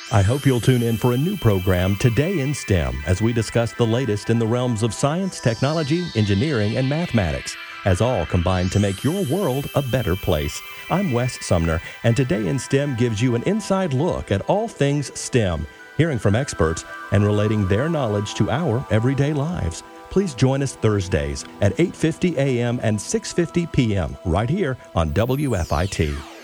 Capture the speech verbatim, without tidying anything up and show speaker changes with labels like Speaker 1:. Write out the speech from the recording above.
Speaker 1: I hope you'll tune in for a new program, Today in STEM, as we discuss the latest in the realms of science, technology, engineering, and mathematics, as all combine to make your world a better place. I'm Wes Sumner, and Today in STEM gives you an inside look at all things STEM, hearing from experts and relating their knowledge to our everyday lives. Please join us Thursdays at eight fifty a.m. and six fifty p.m. right here on W F I T.